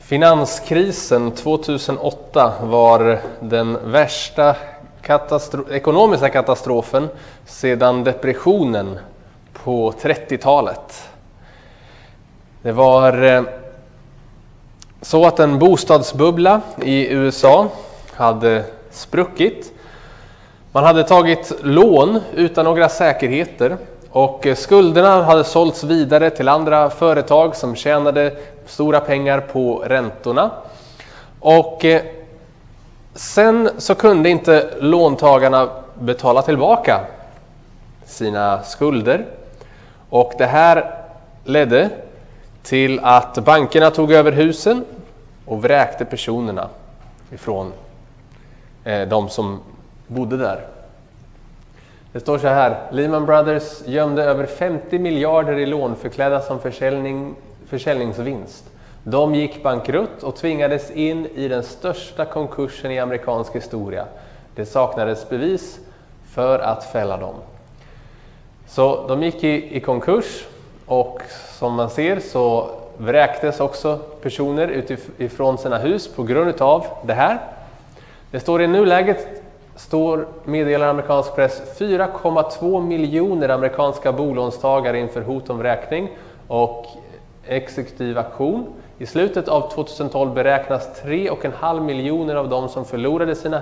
Finanskrisen 2008 var den värsta ekonomiska katastrofen sedan depressionen på 30-talet. Det var så att en bostadsbubbla i USA hade spruckit. Man hade tagit lån utan några säkerheter och skulderna hade sålts vidare till andra företag som tjänade stora pengar på räntorna. Och sen så kunde inte låntagarna betala tillbaka sina skulder. Och det här ledde till att bankerna tog över husen och vräkte personerna ifrån de som bodde där. Det står så här: Lehman Brothers gömde över 50 miljarder i lån förklädda som försäljningsvinst. De gick bankrutt och tvingades in i den största konkursen i amerikansk historia. Det saknades bevis för att fälla dem. Så de gick i konkurs, och som man ser så vräktes också personer utifrån sina hus på grund av det här. Det står i nuläget, meddelar amerikansk press, 4,2 miljoner amerikanska bolånstagare inför hot om vräkning och exekutiv aktion. I slutet av 2012 beräknas 3,5 miljoner av dem som förlorade sina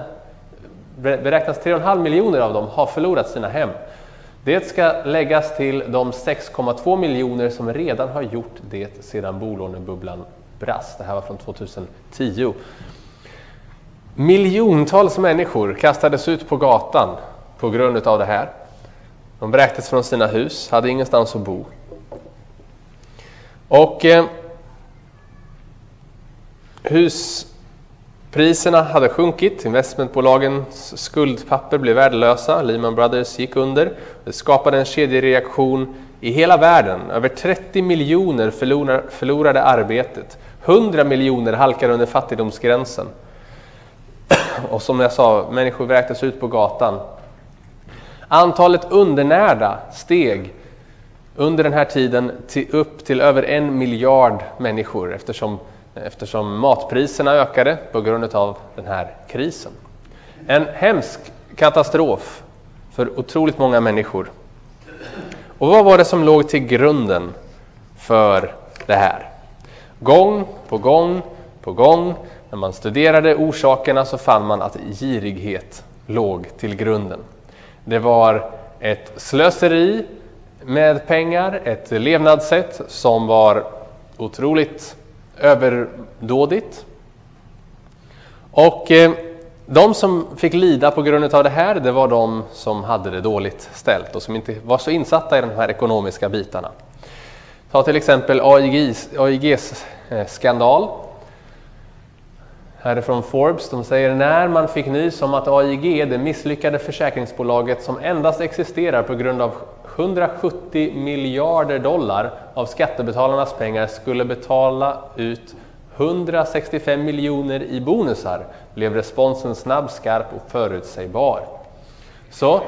har förlorat sina hem. Det ska läggas till de 6,2 miljoner som redan har gjort det sedan bolånebubblan brast. Det här var från 2010. Miljontals människor kastades ut på gatan på grund av det här. De vräktes från sina hus, hade ingenstans att bo. Och huspriserna hade sjunkit, investmentbolagens skuldpapper blev värdelösa, Lehman Brothers gick under. Det skapade en kedjereaktion i hela världen. Över 30 miljoner förlorade arbetet. 100 miljoner halkade under fattigdomsgränsen. Och som jag sa, människor vräktes ut på gatan. Antalet undernärda steg under den här tiden upp till över 1 miljard människor eftersom matpriserna ökade på grund av den här krisen. En hemsk katastrof för otroligt många människor. Och vad var det som låg till grunden för det här? Gång på gång, när man studerade orsakerna så fann man att girighet låg till grunden. Det var ett slöseri med pengar, ett levnadssätt som var otroligt överdådigt. Och de som fick lida på grund av det här, det var de som hade det dåligt ställt och som inte var så insatta i de här ekonomiska bitarna. Ta till exempel AIGs skandal. Här är från Forbes. De säger: när man fick nys om att AIG, det misslyckade försäkringsbolaget som endast existerar på grund av 170 miljarder dollar av skattebetalarnas pengar, skulle betala ut 165 miljoner i bonusar, blev responsen snabb, skarp och förutsägbar. Så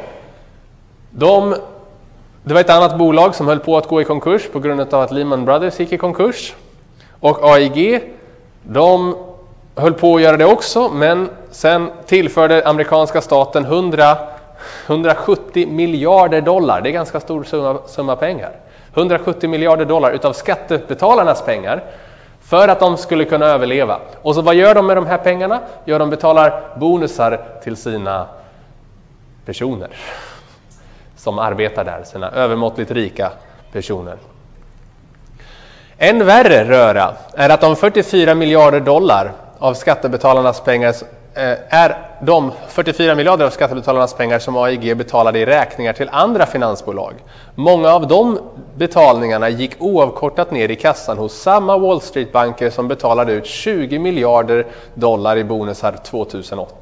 det var ett annat bolag som höll på att gå i konkurs på grund av att Lehman Brothers gick i konkurs. Och AIG, de höll på att göra det också, men sen tillförde amerikanska staten 170 miljarder dollar. Det är ganska stor summa pengar. 170 miljarder dollar utav skattebetalarnas pengar för att de skulle kunna överleva. Och så vad gör de med de här pengarna? Ja, de betalar bonusar till sina personer som arbetar där, sina övermåttligt rika personer. En värre röra är att de 44 miljarder dollar av skattebetalarnas pengar är de 44 miljarder av skattebetalarnas pengar som AIG betalade i räkningar till andra finansbolag. Många av de betalningarna gick oavkortat ner i kassan hos samma Wall Street-banker som betalade ut 20 miljarder dollar i bonusar 2008.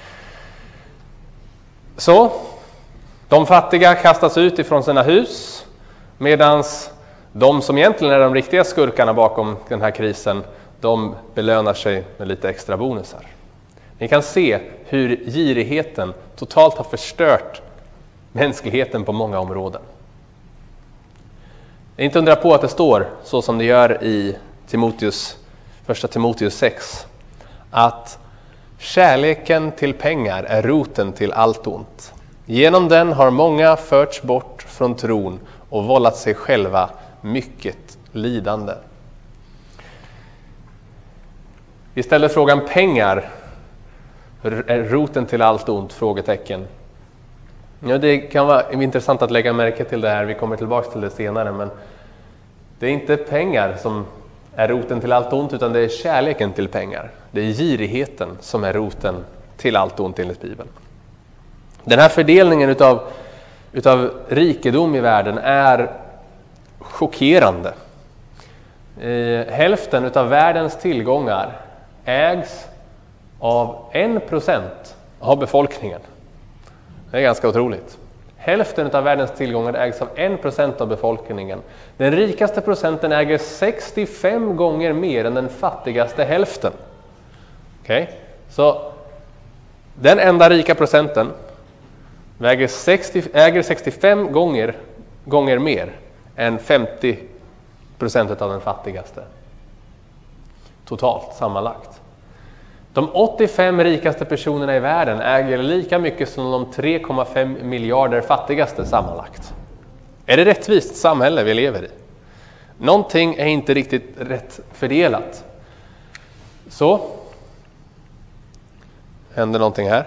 Så de fattiga kastas ut ifrån sina hus, medan de som egentligen är de riktiga skurkarna bakom den här krisen, de belönar sig med lite extra bonusar. Ni kan se hur girigheten totalt har förstört mänskligheten på många områden. Det är inte undra på att det står så som det gör i Timoteus Första Timoteus 6, att kärleken till pengar är roten till allt ont. Genom den har många förts bort från tron och vållat sig själva mycket lidande. Istället frågan pengar är roten till allt ont? Frågetecken. Ja, det kan vara intressant att lägga märke till det här. Vi kommer tillbaka till det senare. Men det är inte pengar som är roten till allt ont, utan det är kärleken till pengar. Det är girigheten som är roten till allt ont enligt Bibeln. Den här fördelningen utav rikedom i världen är chockerande. Hälften utav världens tillgångar ägs av 1% av befolkningen. Det är ganska otroligt. Hälften av världens tillgångar ägs av 1% av befolkningen. Den rikaste procenten äger 65 gånger mer än den fattigaste hälften. Okej? Så den enda rika procenten äger 65 gånger mer än 50% av den fattigaste. Totalt, sammanlagt. De 85 rikaste personerna i världen äger lika mycket som de 3,5 miljarder fattigaste sammanlagt. Är det rättvist samhälle vi lever i? Någonting är inte riktigt rätt fördelat. Så. Händer någonting här.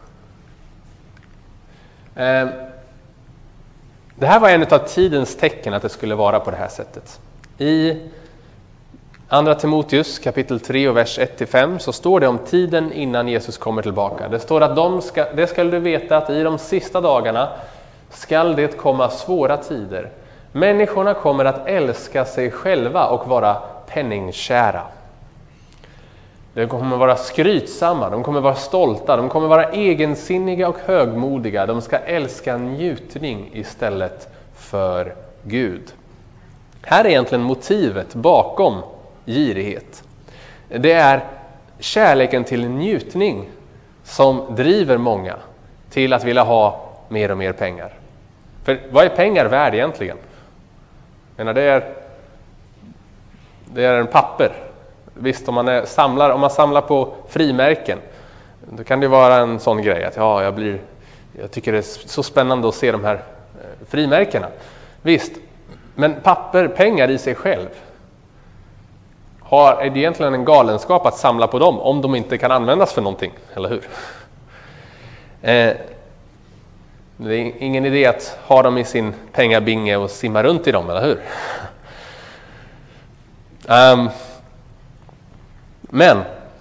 Det här var en av tidens tecken att det skulle vara på det här sättet. I Andra Timoteus kapitel 3 och vers 1-5 så står det om tiden innan Jesus kommer tillbaka. Det står att det ska du veta att i de sista dagarna skall det komma svåra tider. Människorna kommer att älska sig själva och vara penningkära. De kommer vara skrytsamma, de kommer vara stolta, de kommer vara egensinniga och högmodiga. De ska älska njutning istället för Gud. Här är egentligen motivet bakom girighet. Det är kärleken till njutning som driver många till att vilja ha mer och mer pengar. För vad är pengar värd egentligen? Jag menar, det är en papper. Visst, om man samlar på frimärken, då kan det vara en sån grej att jag tycker det är så spännande att se de här frimärkena. Visst, men pengar i sig själv är det egentligen en galenskap att samla på dem om de inte kan användas för någonting, eller hur? Det är ingen idé att ha dem i sin pengabinge och simma runt i dem, eller hur? Men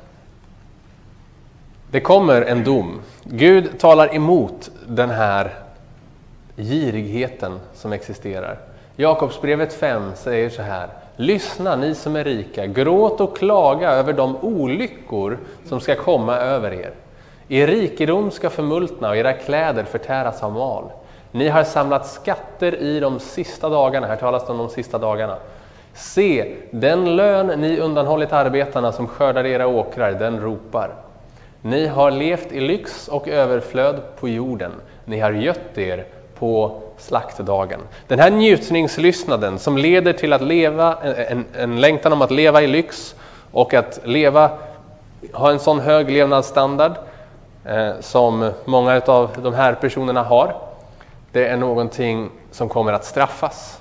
det kommer en dom. Gud talar emot den här girigheten som existerar. Jakobsbrevet 5 säger så här: lyssna ni som är rika, gråt och klaga över de olyckor som ska komma över er. Er rikedom ska förmultna och era kläder förtäras av mal. Ni har samlat skatter i de sista dagarna. Här talas det om de sista dagarna. Se, den lön ni undanhållit arbetarna som skördar era åkrar, den ropar. Ni har levt i lyx och överflöd på jorden. Ni har gött er på slaktdagen. Den här njutningslystnaden som leder till att leva, en längtan om att leva i lyx och att ha en sån hög levnadsstandard som många av de här personerna har, det är någonting som kommer att straffas.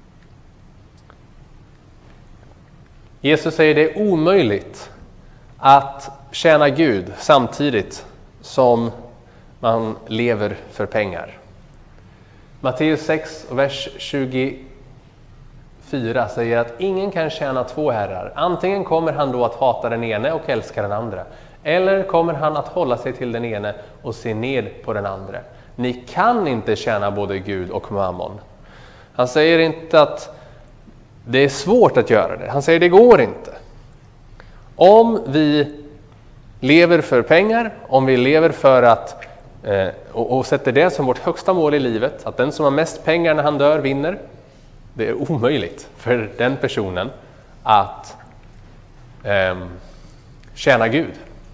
Jesus säger det är omöjligt att tjäna Gud samtidigt som man lever för pengar. Matteus 6, vers 24 säger att ingen kan tjäna två herrar. Antingen kommer han då att hata den ene och älska den andra, eller kommer han att hålla sig till den ene och se ned på den andra. Ni kan inte tjäna både Gud och mammon. Han säger inte att det är svårt att göra det. Han säger det går inte. Om vi lever för pengar, om vi lever för att och sätter det som vårt högsta mål i livet, att den som har mest pengar när han dör vinner, det är omöjligt för den personen att tjäna Gud.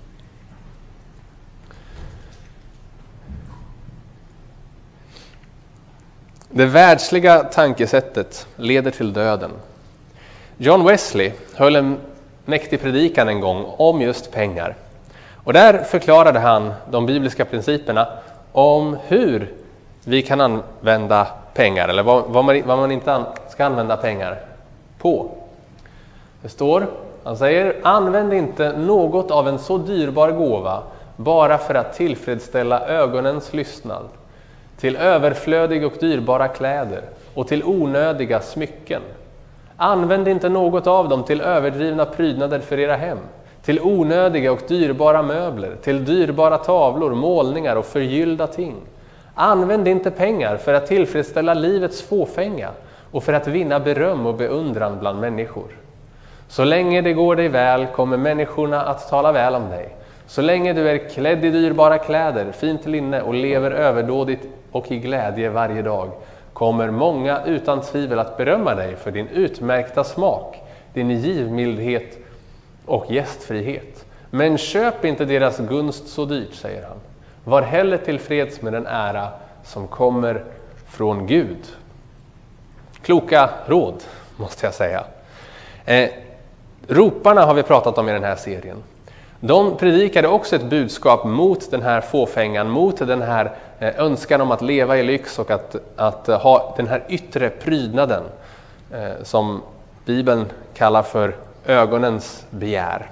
Det världsliga tankesättet leder till döden. John Wesley höll en mäktig predikan en gång om just pengar. Och där förklarade han de bibliska principerna om hur vi kan använda pengar, eller vad man inte ska använda pengar på. Det står, han säger, använd inte något av en så dyrbar gåva bara för att tillfredsställa ögonens lystnad, till överflödiga och dyrbara kläder och till onödiga smycken. Använd inte något av dem till överdrivna prydnader för era hem, till onödiga och dyrbara möbler, till dyrbara tavlor, målningar och förgyllda ting. Använd inte pengar för att tillfredsställa livets fåfänga och för att vinna beröm och beundran bland människor. Så länge det går dig väl kommer människorna att tala väl om dig. Så länge du är klädd i dyrbara kläder, fint linne och lever överdådigt och i glädje varje dag, kommer många utan tvivel att berömma dig för din utmärkta smak, din givmildhet och gästfrihet. Men köp inte deras gunst så dyrt, säger han. Var heller tillfreds med den ära som kommer från Gud. Kloka råd, måste jag säga. Roparna har vi pratat om i den här serien. De predikade också ett budskap mot den här fåfängan, mot den här önskan om att leva i lyx och att ha den här yttre prydnaden som Bibeln kallar för ögonens begär.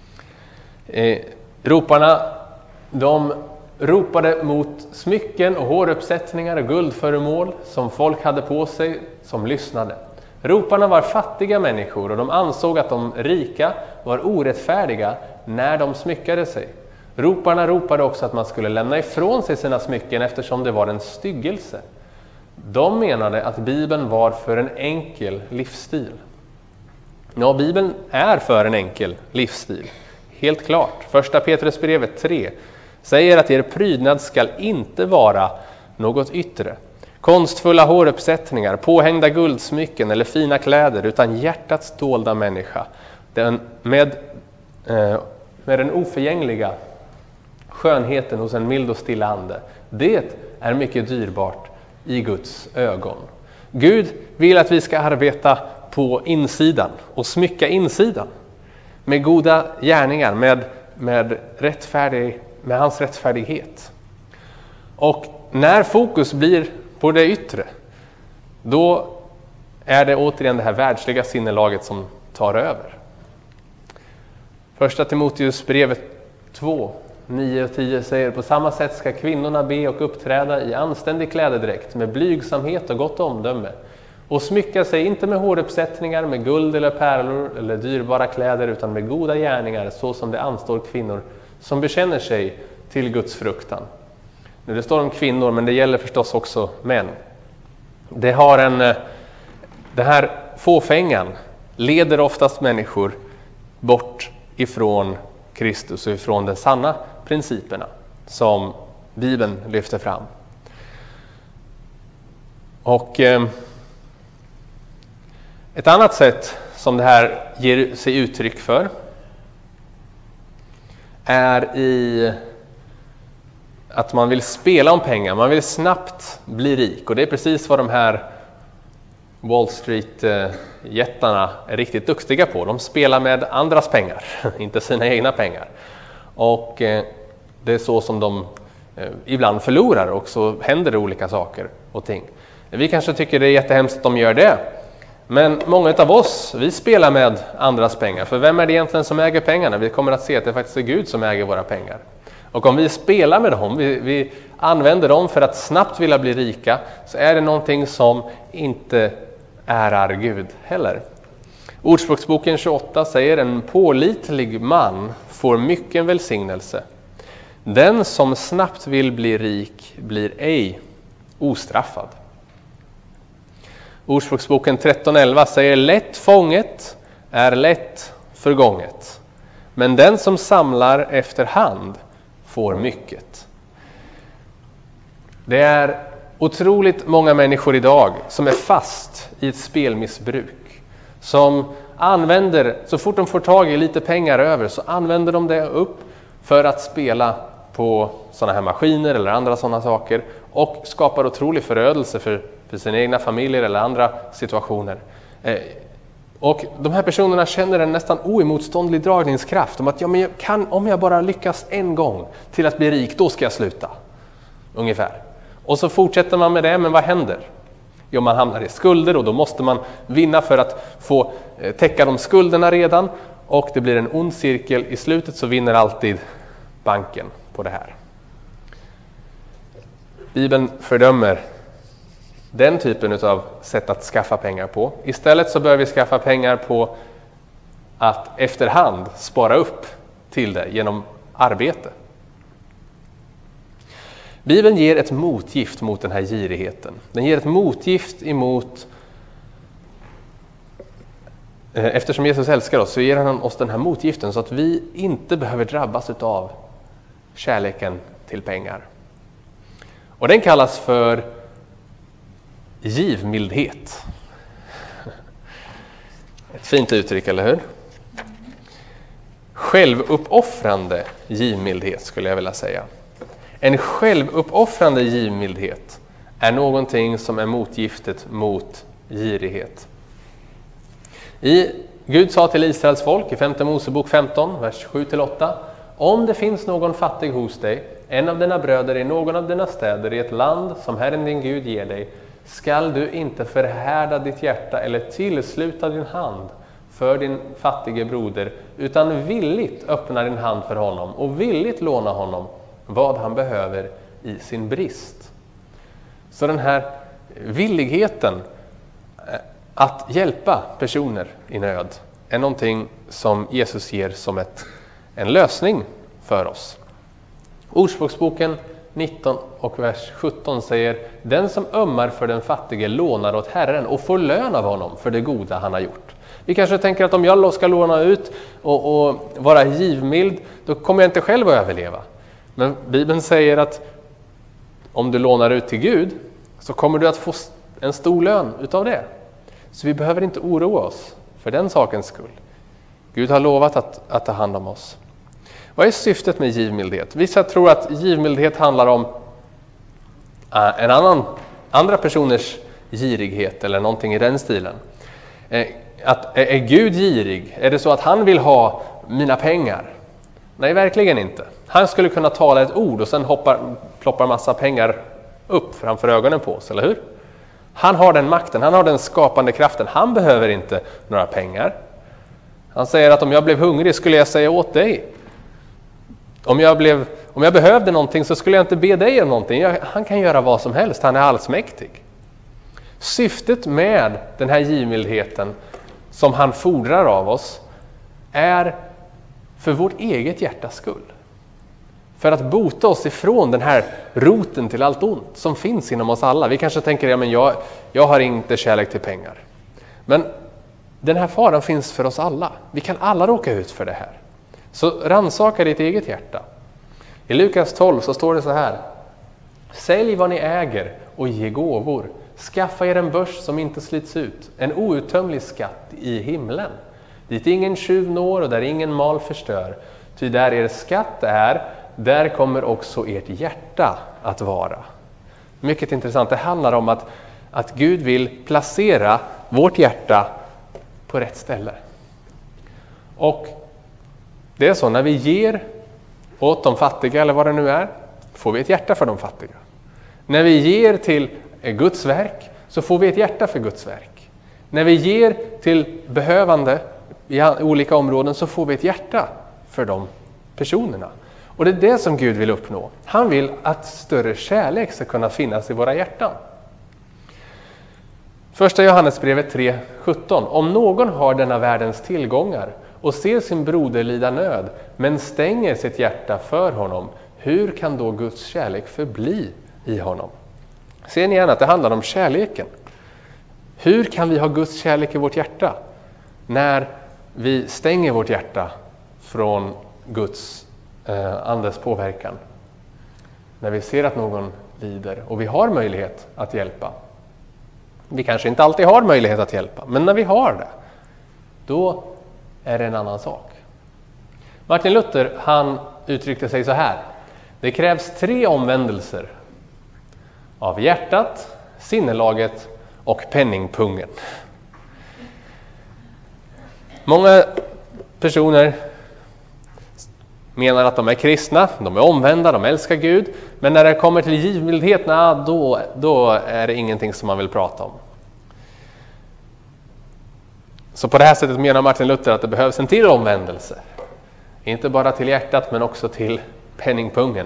Roparna, de ropade mot smycken och håruppsättningar och guldföremål som folk hade på sig som lyssnade. Roparna var fattiga människor och de ansåg att de rika var orättfärdiga när de smyckade sig. Roparna ropade också att man skulle lämna ifrån sig sina smycken eftersom det var en styggelse. De menade att Bibeln var för en enkel livsstil. Ja, Bibeln är för en enkel livsstil. Helt klart. Första Petrusbrevet 3 säger att er prydnad skall inte vara något yttre. Konstfulla håruppsättningar, påhängda guldsmycken eller fina kläder, utan hjärtats dolda människa. Med den oförgängliga skönheten hos en mild och stilla ande. Det är mycket dyrbart i Guds ögon. Gud vill att vi ska arbeta på insidan och smycka insidan med goda gärningar, med hans rättfärdighet. Och när fokus blir på det yttre, då är det återigen det här världsliga sinnelaget som tar över. Första Timoteus brevet 2, 9 och 10 säger: på samma sätt ska kvinnorna be och uppträda i anständig klädedräkt med blygsamhet och gott omdöme, och smycka sig inte med håruppsättningar, med guld eller pärlor eller dyrbara kläder, utan med goda gärningar, så som det anstår kvinnor som bekänner sig till Guds fruktan. Nu det står om kvinnor, men det gäller förstås också män. Det här fåfängan leder oftast människor bort ifrån Kristus och ifrån de sanna principerna som Bibeln lyfter fram. Och ett annat sätt som det här ger sig uttryck för är i att man vill spela om pengar. Man vill snabbt bli rik. Och det är precis vad de här Wall Street-jättarna är riktigt duktiga på. De spelar med andras pengar, inte sina egna pengar. Och det är så som de ibland förlorar, och så händer det olika saker och ting. Vi kanske tycker det är jättehemskt att de gör det. Men många av oss, vi spelar med andras pengar. För vem är det egentligen som äger pengarna? Vi kommer att se att det faktiskt är Gud som äger våra pengar. Och om vi spelar med dem, vi använder dem för att snabbt vilja bli rika, så är det någonting som inte ärar Gud heller. Ordspråksboken 28 säger: en pålitlig man får mycket välsignelse. Den som snabbt vill bli rik blir ej ostraffad. Ordspråksboken 13:11 säger: lätt fånget är lätt förgånget, men den som samlar efter hand får mycket. Det är otroligt många människor idag som är fast i ett spelmissbruk, som använder, så fort de får tag i lite pengar över, så använder de det upp för att spela på sådana här maskiner eller andra sådana saker, och skapar otrolig förödelse för sina egna familjer eller andra situationer. Och de här personerna känner en nästan oemotståndlig dragningskraft om att om jag bara lyckas en gång till att bli rik, då ska jag sluta. Ungefär. Och så fortsätter man med det, men vad händer? Jo, man hamnar i skulder och då måste man vinna för att få täcka de skulderna redan. Och det blir en ond cirkel. I slutet så vinner alltid banken på det här. Bibeln fördömer den typen av sätt att skaffa pengar på. Istället så bör vi skaffa pengar på att efterhand spara upp till det genom arbete. Bibeln ger ett motgift mot den här girigheten. Den ger ett motgift emot, eftersom Jesus älskar oss så ger han oss den här motgiften så att vi inte behöver drabbas av kärleken till pengar. Och den kallas för givmildhet. Ett fint uttryck, eller hur? Självuppoffrande givmildhet skulle jag vilja säga. En självuppoffrande givmildhet är någonting som är motgiftet mot girighet. Gud sa till Israels folk i 5 Mosebok 15, vers 7-8: om det finns någon fattig hos dig, en av dina bröder i någon av dina städer i ett land som Herren din Gud ger dig, skall du inte förhärda ditt hjärta eller tillsluta din hand för din fattige broder, utan villigt öppna din hand för honom och villigt låna honom vad han behöver i sin brist. Så den här villigheten att hjälpa personer i nöd är någonting som Jesus ger som en lösning för oss. Ordspråksboken 19 och vers 17 säger: den som ömmar för den fattige lånar åt Herren och får lön av honom för det goda han har gjort. Vi kanske tänker att om jag ska låna ut och vara givmild, då kommer jag inte själv att överleva. Men Bibeln säger att om du lånar ut till Gud så kommer du att få en stor lön utav det. Så vi behöver inte oroa oss för den sakens skull. Gud har lovat att ta hand om oss. Vad är syftet med givmildhet? Vissa tror att givmildhet handlar om andra personers girighet eller någonting i den stilen. Är Gud girig? Är det så att han vill ha mina pengar? Nej, verkligen inte. Han skulle kunna tala ett ord och sen ploppar massa pengar upp framför ögonen på oss, eller hur? Han har den makten, han har den skapande kraften. Han behöver inte några pengar. Han säger att om jag blev hungrig skulle jag säga åt dig. Om jag behövde någonting så skulle jag inte be dig om någonting. Han kan göra vad som helst, han är allsmäktig. Syftet med den här givmildheten som han fordrar av oss är för vårt eget hjärtas skull. För att bota oss ifrån den här roten till allt ont som finns inom oss alla. Vi kanske tänker, jag har inte kärlek till pengar. Men den här faran finns för oss alla. Vi kan alla råka ut för det här. Så rannsaka ditt eget hjärta. I Lukas 12 så står det så här: sälj vad ni äger och ge gåvor. Skaffa er en börs som inte slits ut, en outtömlig skatt i himlen, dit ingen tjuv når och där ingen mal förstör. Ty där er skatt är, där kommer också ert hjärta att vara. Mycket intressant. Det handlar om att Gud vill placera vårt hjärta på rätt ställe. Och det är så, när vi ger åt de fattiga eller vad det nu är, får vi ett hjärta för de fattiga. När vi ger till Guds verk så får vi ett hjärta för Guds verk. När vi ger till behövande i olika områden så får vi ett hjärta för de personerna. Och det är det som Gud vill uppnå. Han vill att större kärlek ska kunna finnas i våra hjärtan. Första Johannesbrevet 3:17. Om någon har denna världens tillgångar och ser sin broder lida nöd men stänger sitt hjärta för honom, hur kan då Guds kärlek förbli i honom? Ser ni igen att det handlar om kärleken? Hur kan vi ha Guds kärlek i vårt hjärta när vi stänger vårt hjärta från Guds andes påverkan? När vi ser att någon lider och vi har möjlighet att hjälpa. Vi kanske inte alltid har möjlighet att hjälpa, men när vi har det, då är det en annan sak. Martin Luther, han uttryckte sig så här: det krävs 3 omvändelser av hjärtat, sinnelaget och penningpungen. Många personer menar att de är kristna, de är omvända, de älskar Gud. Men när det kommer till givmildhet, då är det ingenting som man vill prata om. Så på det här sättet menar Martin Luther att det behövs en till omvändelse. Inte bara till hjärtat men också till penningpungen.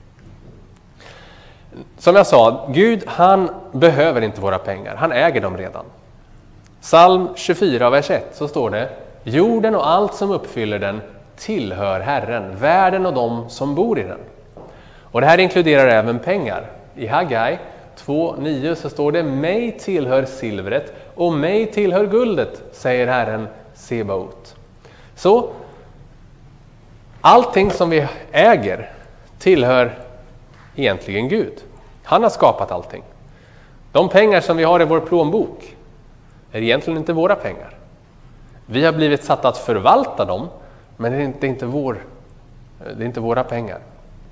Som jag sa, Gud han behöver inte våra pengar. Han äger dem redan. Psalm 24, vers 1 så står det: jorden och allt som uppfyller den tillhör Herren, världen och de som bor i den. Och det här inkluderar även pengar. I Haggai 2:9 så står det: mig tillhör silvret och mig tillhör guldet, säger Herren Sebaot. Så allting som vi äger tillhör egentligen Gud. Han har skapat allting. De pengar som vi har i vår plånbok är egentligen inte våra pengar. Vi har blivit satta att förvalta dem, men det är inte våra pengar.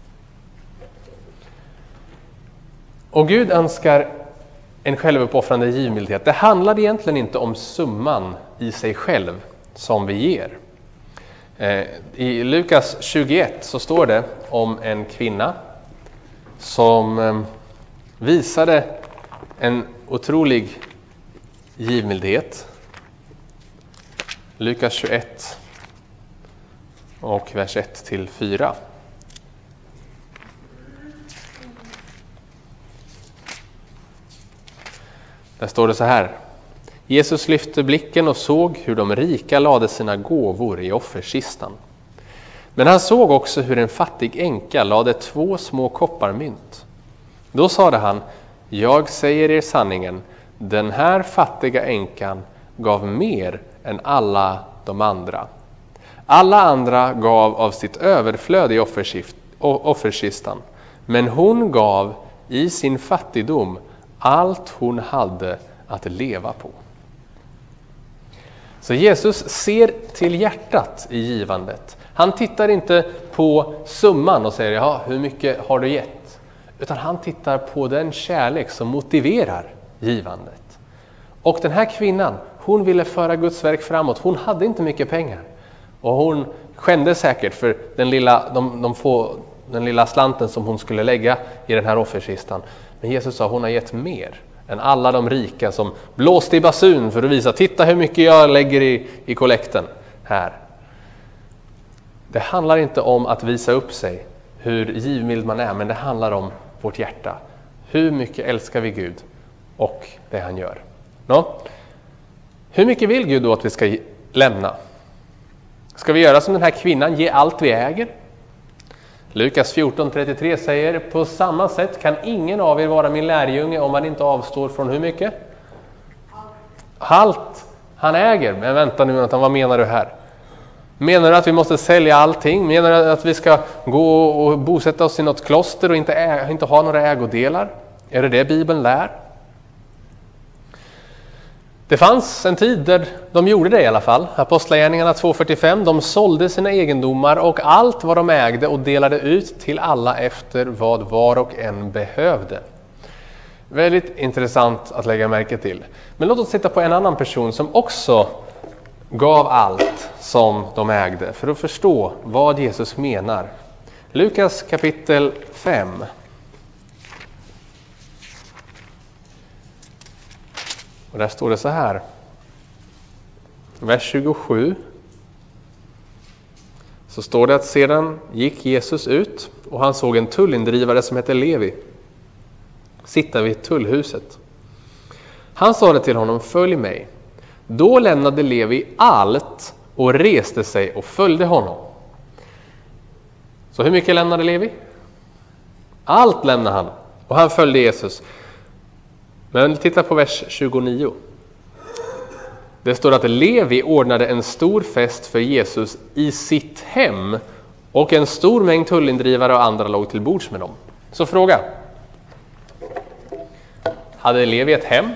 Och Gud önskar en självuppoffrande givmildhet. Det handlar egentligen inte om summan i sig själv som vi ger. I Lukas 21 så står det om en kvinna som visade en otrolig givmildhet. Lukas 21 och vers 1-4. Där står det så här: Jesus lyfte blicken och såg hur de rika lade sina gåvor i offerkistan. Men han såg också hur en fattig änka lade 2 små kopparmynt. Då sade han: jag säger er sanningen, den här fattiga änkan gav mer än alla de andra. Alla andra gav av sitt överflöd i offerkistan, men hon gav i sin fattigdom allt hon hade att leva på. Så Jesus ser till hjärtat i givandet. Han tittar inte på summan och säger: ja, hur mycket har du gett? Utan han tittar på den kärlek som motiverar givandet. Och den här kvinnan, hon ville föra Guds verk framåt. Hon hade inte mycket pengar. Och hon skämde säkert för den lilla slanten som hon skulle lägga i den här offerkistan. Men Jesus sa: hon har gett mer än alla de rika som blåste i basun för att visa: titta hur mycket jag lägger i kollekten här. Det handlar inte om att visa upp sig, hur givmild man är, men det handlar om vårt hjärta. Hur mycket älskar vi Gud och det han gör? Hur mycket vill Gud då att vi ska lämna? Ska vi göra som den här kvinnan, ge allt vi äger? Lukas 14:33 säger: på samma sätt kan ingen av er vara min lärjunge om man inte avstår från hur mycket? Allt han äger. Men vänta nu, vad menar du här? Menar du att vi måste sälja allting? Menar du att vi ska gå och bosätta oss i något kloster och inte ha några ägodelar? Är det Bibeln lär? Det fanns en tid där de gjorde det i alla fall. Apostlagärningarna 2:45. De sålde sina egendomar och allt vad de ägde och delade ut till alla efter vad var och en behövde. Väldigt intressant att lägga märke till. Men låt oss titta på en annan person som också gav allt som de ägde för att förstå vad Jesus menar. Lukas kapitel 5. Och där står det så här. Vers 27. Så står det att sedan gick Jesus ut och han såg en tullindrivare som hette Levi sitta vid tullhuset. Han sa det till honom: följ mig. Då lämnade Levi allt och reste sig och följde honom. Så hur mycket lämnade Levi? Allt lämnade han och han följde Jesus. Men titta på vers 29. Det står att Levi ordnade en stor fest för Jesus i sitt hem och en stor mängd tullindrivare och andra låg till bords med dem. Så fråga. Hade Levi ett hem?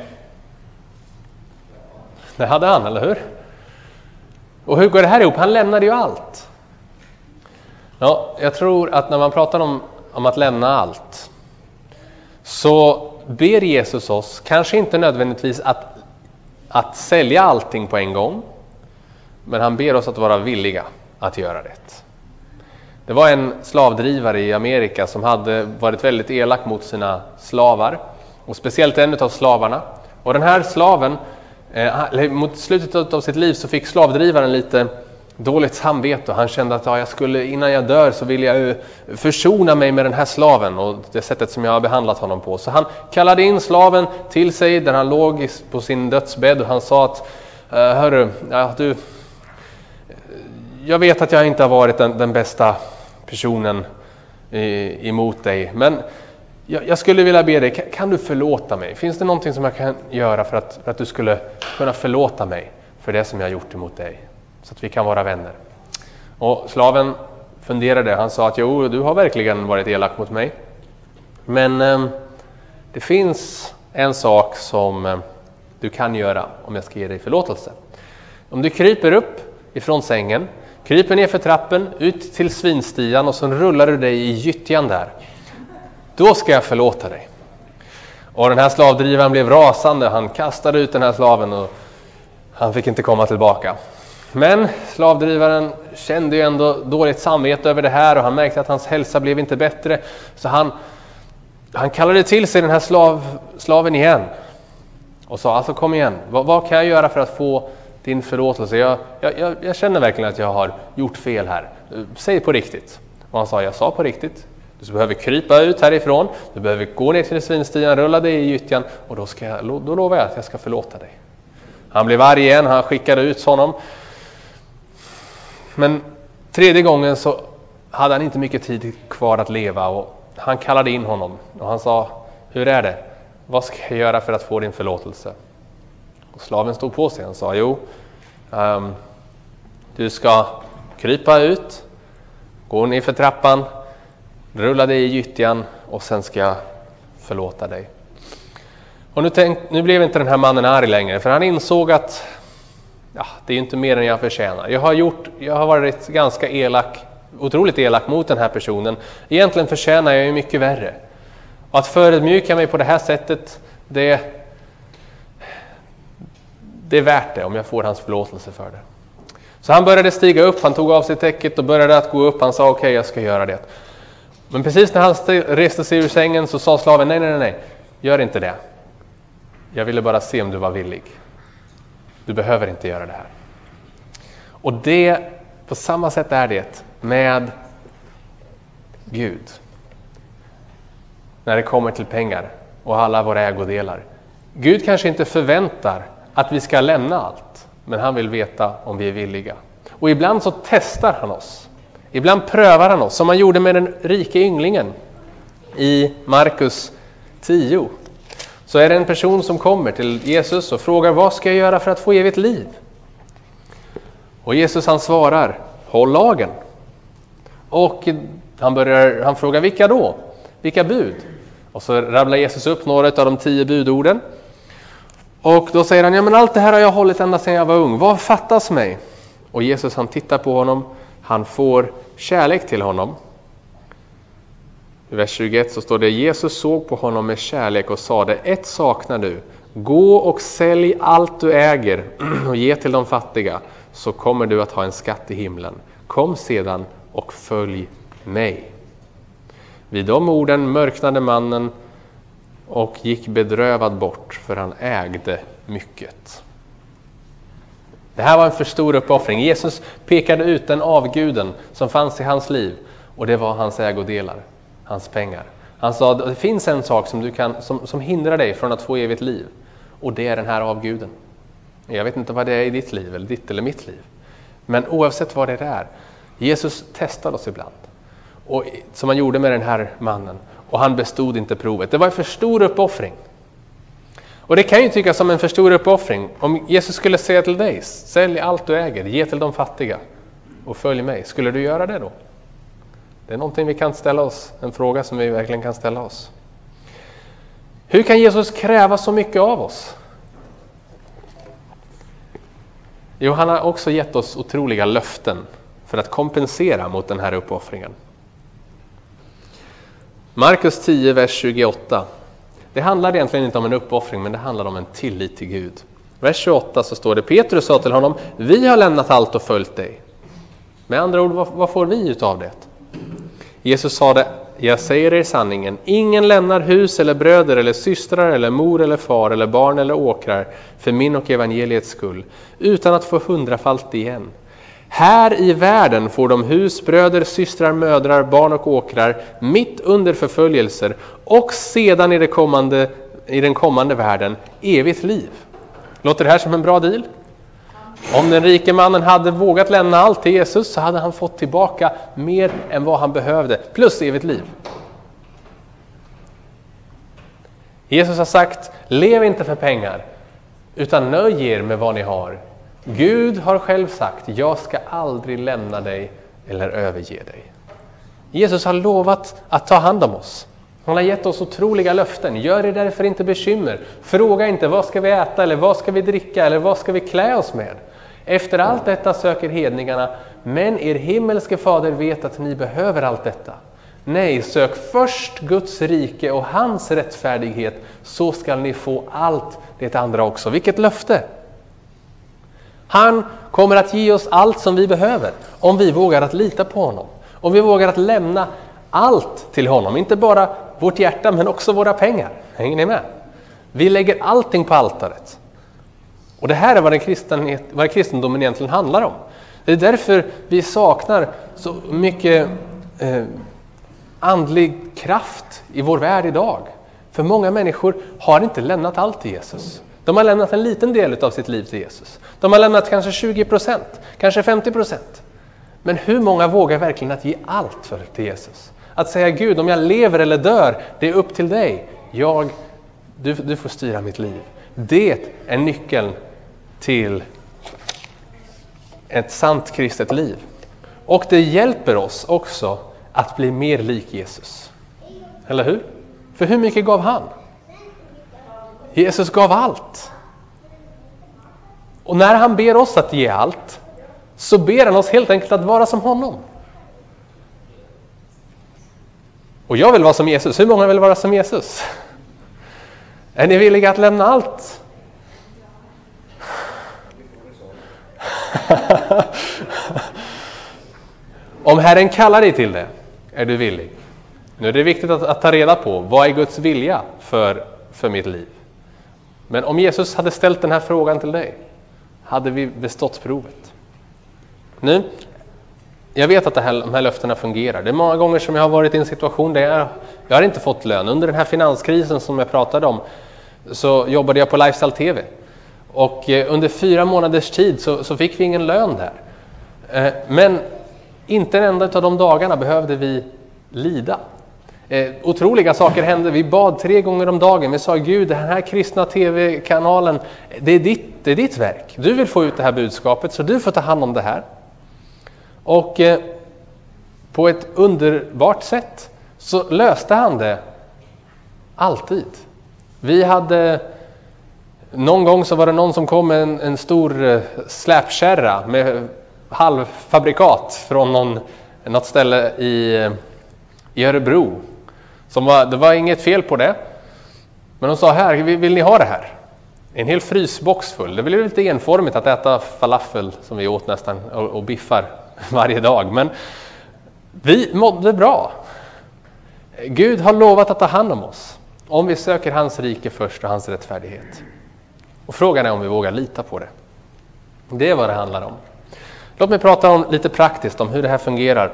Det hade han, eller hur? Och hur går det här ihop? Han lämnade ju allt. Ja, jag tror att när man pratar om att lämna allt så ber Jesus oss kanske inte nödvändigtvis att sälja allting på en gång. men han ber oss att vara villiga att göra det. Det var en slavdrivare i Amerika som hade varit väldigt elak mot sina slavar, och speciellt en av slavarna. Och den här slaven, mot slutet av sitt liv så fick slavdrivaren lite dåligt samvete, och han kände att innan jag dör så vill jag försona mig med den här slaven och det sättet som jag har behandlat honom på. Så han kallade in slaven till sig där han låg på sin dödsbädd, och han sa att hörru, jag vet att jag inte har varit den bästa personen emot dig, men jag skulle vilja be dig, kan du förlåta mig? Finns det någonting som jag kan göra för att du skulle kunna förlåta mig för det som jag har gjort emot dig? Så att vi kan vara vänner. Och slaven funderade. Han sa att jo, du har verkligen varit elak mot mig. Men det finns en sak som du kan göra om jag ska ge dig förlåtelse. Om du kryper upp ifrån sängen, kryper ner för trappen, ut till svinstian och så rullar du dig i gyttjan där. Då ska jag förlåta dig. Och den här slavdrivaren blev rasande. Han kastade ut den här slaven och han fick inte komma tillbaka. Men slavdrivaren kände ju ändå dåligt samvete över det här, och han märkte att hans hälsa blev inte bättre. Så han kallade till sig den här slaven igen och sa, alltså kom igen, vad kan jag göra för att få din förlåtelse? Jag känner verkligen att jag har gjort fel här. Säg på riktigt. Och han sa, jag sa på riktigt. Du behöver krypa ut härifrån, du behöver gå ner till svinstian, rulla dig i gyttjan, och då lovar jag att jag ska förlåta dig. Han blev arg igen, han skickade ut honom. Men tredje gången så hade han inte mycket tid kvar att leva, och han kallade in honom och han sa, hur är det? Vad ska jag göra för att få din förlåtelse? Och slaven stod på sig. Han sa, du ska krypa ut, gå ner för trappan, rulla dig i gyttjan, och sen ska jag förlåta dig. Och nu blev inte den här mannen arg längre, för han insåg att det är inte mer än jag förtjänar. Jag har varit ganska otroligt elak mot den här personen. Egentligen förtjänar jag ju mycket värre. Och att förödmjuka mig på det här sättet, det är värt det om jag får hans förlåtelse för det. Så han började stiga upp, han tog av sig täcket och började att gå upp. Han sa, okej, jag ska göra det. Men precis när han reste sig ur sängen så sa slaven, nej, gör inte det. Jag ville bara se om du var villig. Du behöver inte göra det här. Och det, på samma sätt är det med Gud. När det kommer till pengar och alla våra ägodelar. Gud kanske inte förväntar att vi ska lämna allt, men han vill veta om vi är villiga. Och ibland så testar han oss. Ibland prövar han oss, som han gjorde med den rike ynglingen i Markus 10. Så är det en person som kommer till Jesus och frågar, vad ska jag göra för att få evigt liv? Och Jesus han svarar, håll lagen. Och han frågar, vilka då? Vilka bud? Och så rabblar Jesus upp några av de 10 budorden. Och då säger han, men allt det här har jag hållit ända sedan jag var ung. Vad fattas mig? Och Jesus han tittar på honom, han får kärlek till honom. I vers 21 så står det, Jesus såg på honom med kärlek och sade, ett saknar du. Gå och sälj allt du äger och ge till de fattiga, så kommer du att ha en skatt i himlen. Kom sedan och följ mig. Vid de orden mörknade mannen och gick bedrövad bort, för han ägde mycket. Det här var en för stor uppoffring. Jesus pekade ut den avguden som fanns i hans liv, och det var hans ägodelar, hans pengar. Han sa, det finns en sak som hindrar dig från att få evigt liv, och det är den här avguden. Jag vet inte vad det är i ditt liv, eller ditt eller mitt liv. Men oavsett vad det är, Jesus testade oss ibland. Och, som han gjorde med den här mannen. Och han bestod inte provet. Det var en för stor uppoffring. Och det kan ju tyckas som en för stor uppoffring. Om Jesus skulle säga till dig, sälj allt du äger, ge till de fattiga och följ mig. Skulle du göra det då? Det är någonting vi kan ställa oss. En fråga som vi verkligen kan ställa oss. Hur kan Jesus kräva så mycket av oss? Jo, han har också gett oss otroliga löften för att kompensera mot den här uppoffringen. Markus 10, vers 28. Det handlar egentligen inte om en uppoffring, men det handlar om en tillit till Gud. Vers 28 så står det: Petrus sa till honom: vi har lämnat allt och följt dig. Med andra ord, vad får vi utav det? Jesus sa det: jag säger er sanningen, ingen lämnar hus eller bröder eller systrar eller mor eller far eller barn eller åkrar för min och evangeliets skull, utan att få 100-falt igen. Här i världen får de hus, bröder, systrar, mödrar, barn och åkrar mitt under förföljelser, och sedan i den kommande världen evigt liv. Låter det här som en bra deal? Om den rike mannen hade vågat lämna allt till Jesus, så hade han fått tillbaka mer än vad han behövde, plus evigt liv. Jesus har sagt: lev inte för pengar, utan nöj er med vad ni har. Gud har själv sagt: jag ska aldrig lämna dig eller överge dig. Jesus har lovat att ta hand om oss. Han har gett oss otroliga löften. Gör er därför inte bekymmer. Fråga inte: vad ska vi äta, eller vad ska vi dricka, eller vad ska vi klä oss med? Efter allt detta söker hedningarna, men er himmelske fader vet att ni behöver allt detta. Nej, sök först Guds rike och hans rättfärdighet, så ska ni få allt det andra också. Vilket löfte! Han kommer att ge oss allt som vi behöver, om vi vågar att lita på honom. Om vi vågar att lämna allt till honom. Inte bara vårt hjärta, men också våra pengar. Hänger ni med? Vi lägger allting på altaret. Och det här är vad kristendomen egentligen handlar om. Det är därför vi saknar så mycket andlig kraft i vår värld idag. För många människor har inte lämnat allt till Jesus. De har lämnat en liten del av sitt liv till Jesus. De har lämnat kanske 20%, kanske 50%. Men hur många vågar verkligen att ge allt till Jesus? Att säga: Gud, om jag lever eller dör, det är upp till dig. Du får styra mitt liv. Det är nyckeln till ett sant kristet liv. Och det hjälper oss också att bli mer lik Jesus. Eller hur? För hur mycket gav han? Jesus gav allt. Och när han ber oss att ge allt, så ber han oss helt enkelt att vara som honom. Och jag vill vara som Jesus. Hur många vill vara som Jesus? Är ni villiga att lämna allt? Om Herren kallar dig till det, är du villig? Nu är det viktigt att ta reda på: vad är Guds vilja för mitt liv? Men om Jesus hade ställt den här frågan till dig, hade vi bestått provet? Nu, jag vet att de här löftena fungerar. Det är många gånger som jag har varit i en situation där jag har inte fått lön. Under den här finanskrisen som jag pratade om, så jobbade jag på Lifestyle TV. Och under 4 månaders tid så fick vi ingen lön där. Men inte en enda av de dagarna behövde vi lida. Otroliga saker hände. Vi bad 3 gånger om dagen. Vi sa: Gud, den här kristna tv-kanalen, det är ditt verk. Du vill få ut det här budskapet, så du får ta hand om det här. Och på ett underbart sätt så löste han det alltid. Vi hade någon gång så var det någon som kom med en stor släpkärra med halvfabrikat från något ställe i Örebro. Det var inget fel på det. Men de sa: här, vill ni ha det här? En hel frysbox full. Det blev lite enformigt att äta falafel som vi åt nästan och biffar varje dag. Men vi mådde bra. Gud har lovat att ta hand om oss om vi söker hans rike först och hans rättfärdighet. Och frågan är om vi vågar lita på det. Det är vad det handlar om. Låt mig prata om lite praktiskt om hur det här fungerar.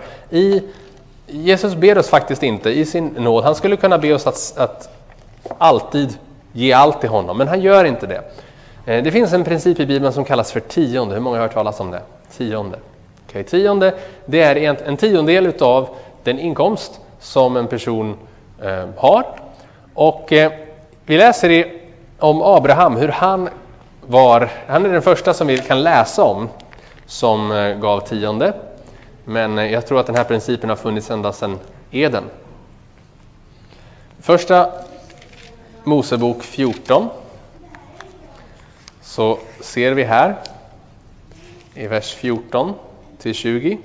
Jesus ber oss faktiskt inte i sin nåd. Han skulle kunna be oss att alltid ge allt till honom, men han gör inte det. Det finns en princip i Bibeln som kallas för tionde. Hur många har hört talas om det? Tionde. Okej, tionde, det är en tiondel utav den inkomst som en person har. Och vi läser om Abraham, hur han är den första som vi kan läsa om som gav tionde. Men jag tror att den här principen har funnits ända sedan Eden. Första Mosebok 14. Så ser vi här i vers 14-20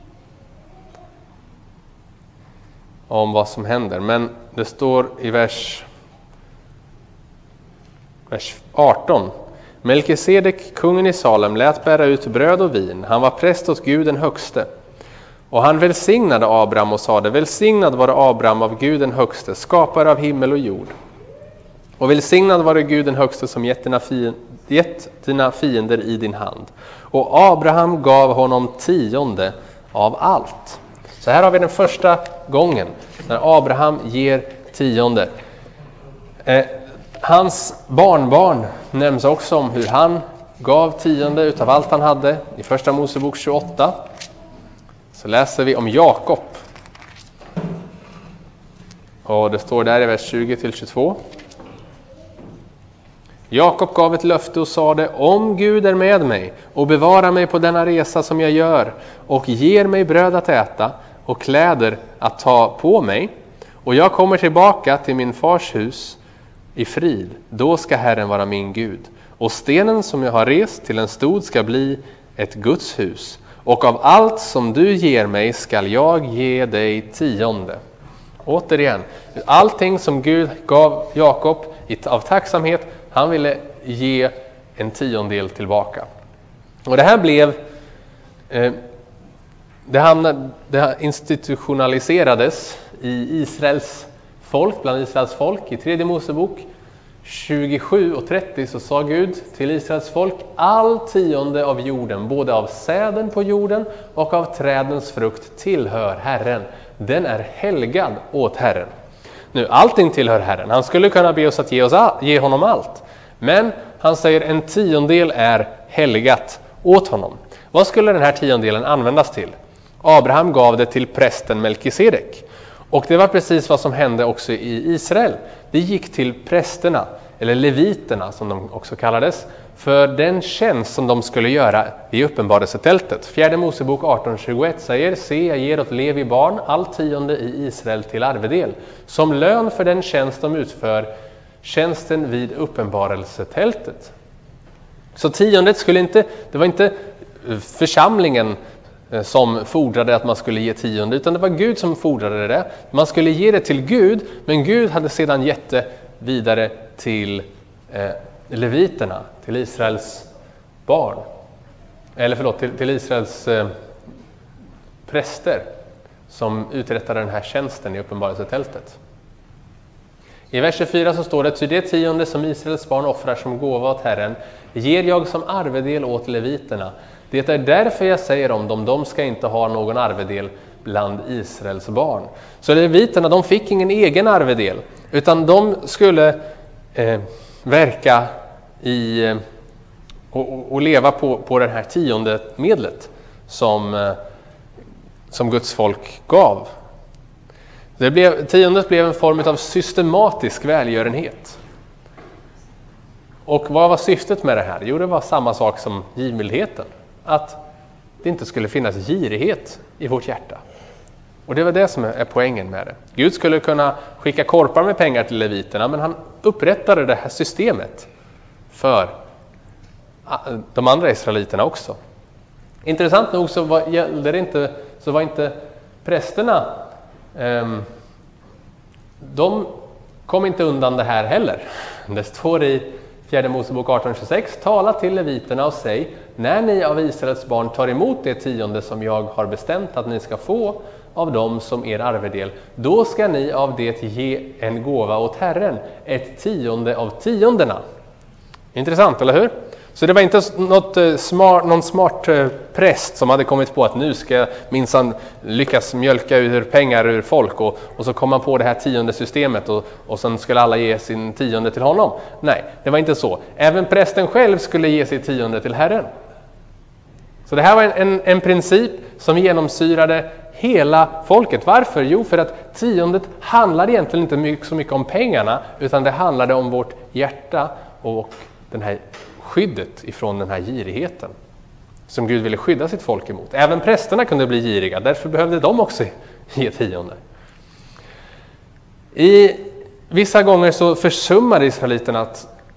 om vad som händer. Men det står i vers 18. Melkisedek, kungen i Salem, lät bära ut bröd och vin. Han var präst åt Gud den högste. Och han välsignade Abraham och sade: välsignad var Abraham av Gud den högste, skapare av himmel och jord. Och välsignad var det Gud den högste som gett dina fiender i din hand. Och Abraham gav honom 10 av allt. Så här har vi den första gången när Abraham ger 10. Hans barnbarn nämns också om hur han gav 10 utav allt han hade. I första Mosebok 28 så läser vi om Jakob. Och det står där i vers 20-22. Jakob gav ett löfte och sade: om Gud är med mig och bevarar mig på denna resa som jag gör och ger mig bröd att äta och kläder att ta på mig, och jag kommer tillbaka till min fars hus i frid, då ska Herren vara min Gud. Och stenen som jag har rest till en stod ska bli ett Guds hus. Och av allt som du ger mig skall jag ge dig 10. Återigen, allting som Gud gav Jakob av tacksamhet, han ville ge en 10 tillbaka. Och det här blev det institutionaliserades i Israels folk, bland Israels folk. I 3 Mosebok 27 och 30 så sa Gud till Israels folk: all 10 av jorden, både av säden på jorden och av trädens frukt, tillhör Herren. Den är helgad åt Herren. Nu, allting tillhör Herren. Han skulle kunna be oss att ge honom allt. Men han säger en 10 är helgat åt honom. Vad skulle den här 10 användas till? Abraham gav det till prästen Melkisedek. Och det var precis vad som hände också i Israel. Det gick till prästerna, eller leviterna som de också kallades, för den tjänst som de skulle göra i uppenbarelsetältet. 4 Mosebok 18:21 säger: se, jag ger åt Levi barn all 10 i Israel till arvedel, som lön för den tjänst de utför, tjänsten vid uppenbarelsetältet. Så 10 skulle inte, det var inte församlingen som fordrade att man skulle ge 10, utan det var Gud som fordrade det. Man skulle ge det till Gud, men Gud hade sedan gett det vidare till leviterna, till Israels barn. Eller förlåt, till Israels präster som uträttade den här tjänsten i uppenbarelsetältet. I vers 24 så står det: ty det 10 som Israels barn offrar som gåva åt Herren ger jag som arvedel åt leviterna. Det är därför jag säger om dem, de ska inte ha någon arvedel bland Israels barn. Så leviterna, de fick ingen egen arvedel, utan de skulle verka i och leva på den här 10 medlet som Guds folk gav. 10 blev en form av systematisk välgörenhet. Och vad var syftet med det här? Jo, det var samma sak som givmildheten. Att det inte skulle finnas girighet i vårt hjärta. Och det var det som är poängen med det. Gud skulle kunna skicka korpar med pengar till leviterna, men han upprättade det här systemet för de andra israeliterna också. Intressant nog så var inte prästerna, de kom inte undan det här heller. Det står i 4 Mosebok 18:26: tala till leviterna och säg: när ni av Israels barn tar emot det 10 som jag har bestämt att ni ska få av dem som er arvedel, då ska ni av det ge en gåva åt Herren, ett 10 av 10. Intressant, eller hur? Så det var inte någon smart präst som hade kommit på att nu ska jag minsann lyckas mjölka ur pengar ur folk, och så kom man på det här 10 systemet och sen skulle alla ge sin 10 till honom. Nej, det var inte så. Även prästen själv skulle ge sitt 10 till Herren. Så det här var en princip som genomsyrade hela folket. Varför? Jo, för att 10 handlade egentligen inte så mycket om pengarna, utan det handlade om vårt hjärta och den här skyddet ifrån den här girigheten som Gud ville skydda sitt folk emot. Även prästerna kunde bli giriga, därför behövde de också ge 10. I vissa gånger så försummade israeliterna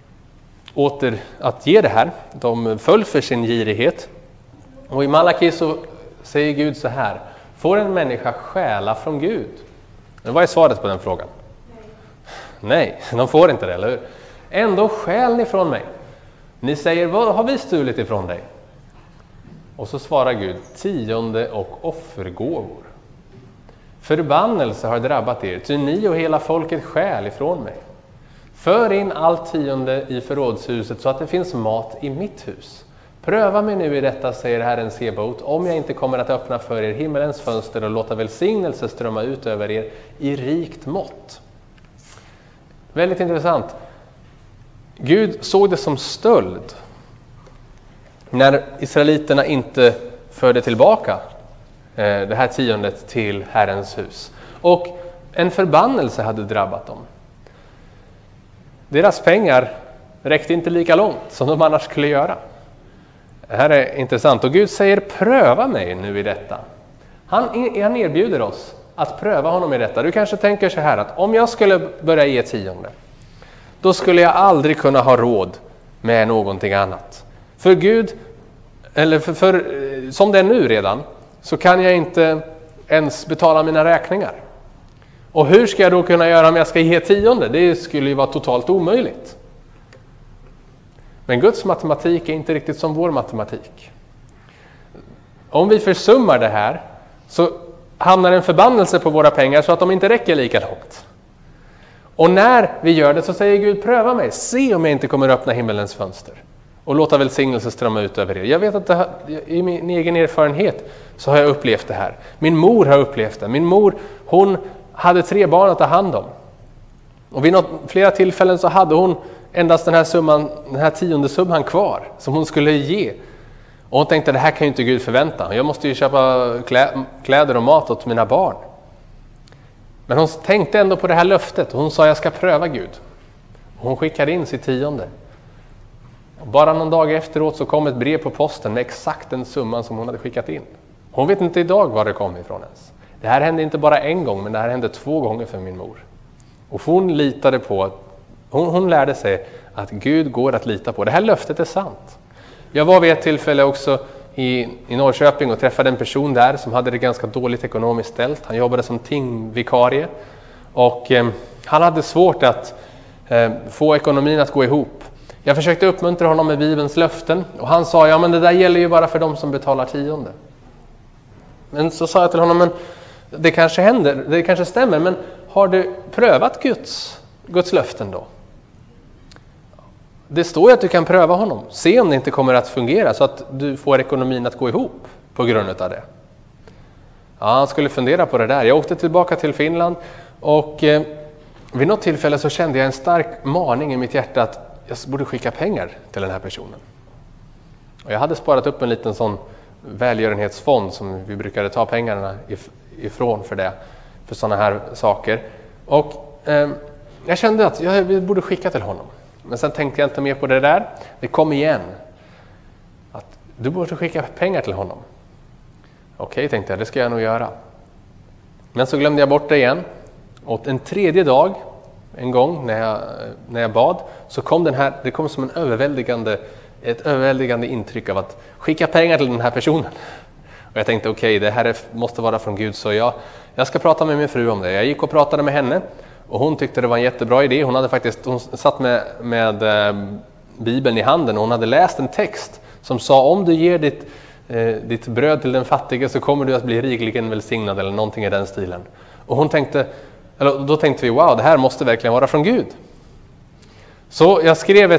att ge det här. De föll för sin girighet. Och i Malaki så säger Gud så här: får en människa stjäla från Gud? Men vad är svaret på den frågan? Nej, de får inte det, eller hur? Ändå stjäl ni från mig. Ni säger, vad har vi stulit ifrån dig? Och så svarar Gud, tionde och offergåvor. Förbannelse har drabbat er, ty ni och hela folket stjäl ifrån mig. För in allt tionde i förrådshuset så att det finns mat i mitt hus. Pröva mig nu i detta, säger Herren Sebaot, om jag inte kommer att öppna för er himmelens fönster och låta välsignelse strömma ut över er i rikt mått. Väldigt intressant. Gud såg det som stöld när israeliterna inte förde tillbaka det här tiondet till Herrens hus. Och en förbannelse hade drabbat dem. Deras pengar räckte inte lika långt som de annars skulle göra. Det här är intressant. Och Gud säger, pröva mig nu i detta. Han erbjuder oss att pröva honom i detta. Du kanske tänker så här att om jag skulle börja ge tionde, då skulle jag aldrig kunna ha råd med någonting annat. För Gud, eller för som det är nu redan, så kan jag inte ens betala mina räkningar. Och hur ska jag då kunna göra om jag ska ge tionde? Det skulle ju vara totalt omöjligt. Men Guds matematik är inte riktigt som vår matematik. Om vi försummar det här så hamnar en förbannelse på våra pengar så att de inte räcker lika långt. Och när vi gör det så säger Gud, pröva mig. Se om jag inte kommer öppna himmelens fönster och låta välsignelse strömma ut över er. Jag vet att i min egen erfarenhet så har jag upplevt det här. Min mor har upplevt det. Min mor, hon hade 3 barn att ta hand om. Och vid flera tillfällen så hade hon endast den här tionde summan kvar som hon skulle ge. Och hon tänkte, det här kan ju inte Gud förvänta. Jag måste ju köpa kläder och mat åt mina barn. Men hon tänkte ändå på det här löftet. Hon sa, jag ska pröva Gud. Och hon skickade in sitt tionde. Och bara någon dag efteråt så kom ett brev på posten med exakt den summan som hon hade skickat in. Hon vet inte idag var det kom ifrån ens. Det här hände inte bara en gång, men det här hände 2 gånger för min mor. Och hon litade på, hon lärde sig att Gud går att lita på. Det här löftet är sant. Jag var vid ett tillfälle också i Norrköping och träffade en person där som hade det ganska dåligt ekonomiskt ställt. Han jobbade som tingvikarie och han hade svårt att få ekonomin att gå ihop. Jag försökte uppmuntra honom med Bibelns löften och han sa, ja men det där gäller ju bara för de som betalar tionde. Men så sa jag till honom, men det kanske händer, det kanske stämmer, men har du prövat Guds löften då? Det står ju att du kan pröva honom. Se om det inte kommer att fungera så att du får ekonomin att gå ihop på grund av det. Ja, han skulle fundera på det där. Jag åkte tillbaka till Finland och vid något tillfälle så kände jag en stark maning i mitt hjärta att jag borde skicka pengar till den här personen. Och jag hade sparat upp en liten sån välgörenhetsfond som vi brukade ta pengarna ifrån för sådana här saker. Och jag kände att vi borde skicka till honom. Men sen tänkte jag inte mer på det där. Det kom igen. Att du borde skicka pengar till honom. Okej, tänkte jag, det ska jag nog göra. Men så glömde jag bort det igen. Och en tredje dag, en gång när jag bad, så kom det kom som ett överväldigande intryck av att skicka pengar till den här personen. Och jag tänkte, okej, det här måste vara från Gud, så jag ska prata med min fru om det. Jag gick och pratade med henne. Och hon tyckte det var en jättebra idé. Hon satt med Bibeln i handen och hon hade läst en text som sa, om du ger ditt bröd till den fattige så kommer du att bli rikligen välsignad eller någonting i den stilen. Och då tänkte vi, wow, det här måste verkligen vara från Gud. Så jag skrev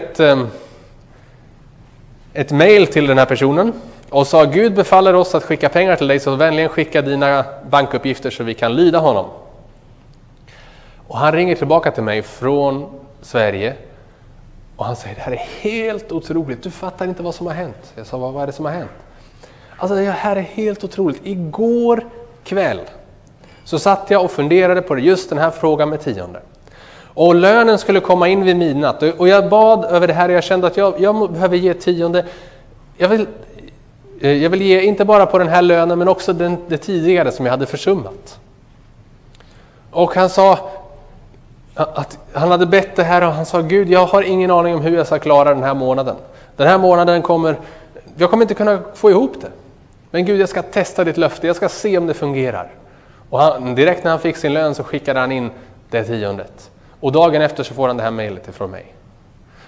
ett mejl till den här personen och sa, Gud befaller oss att skicka pengar till dig, så vänligen skicka dina bankuppgifter så vi kan lyda honom. Och han ringer tillbaka till mig från Sverige och han säger, det här är helt otroligt, du fattar inte vad som har hänt. Jag sa, vad är det som har hänt? Alltså det här är helt otroligt. Igår kväll så satt jag och funderade på just den här frågan med tionde. Och lönen skulle komma in vid midnatt och jag bad över det här och jag kände att jag behöver ge tionde. Jag vill ge inte bara på den här lönen men också det tidigare som jag hade försummat. Och han sa att han hade bett det här och han sa, Gud, jag har ingen aning om hur jag ska klara den här månaden. Den här månaden jag kommer inte kunna få ihop det. Men Gud, jag ska testa ditt löfte, jag ska se om det fungerar. Och direkt när han fick sin lön så skickade han in det tiondet. Och dagen efter så får han det här mejlet ifrån mig.